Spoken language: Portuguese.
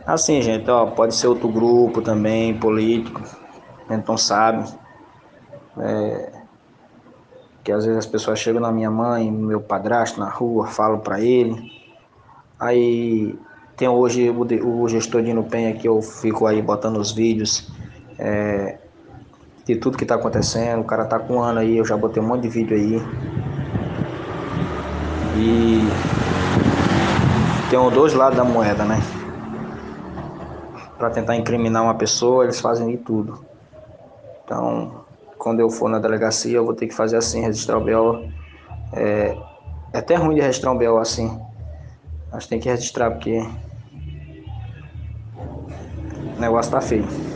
Assim, gente, ó, pode ser outro grupo também, político, a gente não sabe, que às vezes as pessoas chegam na minha mãe, no meu padrasto na rua, falam pra ele, aí tem hoje o gestor de Nupenha que eu fico aí botando os vídeos de tudo que tá acontecendo, o cara tá com um ano aí, eu já botei um monte de vídeo aí, e tem os dois lados da moeda, né? Pra tentar incriminar uma pessoa, eles fazem de tudo. Então, quando eu for na delegacia, eu vou ter que fazer assim, registrar o BO. É até ruim de registrar um BO assim, mas tem que registrar porque o negócio tá feio.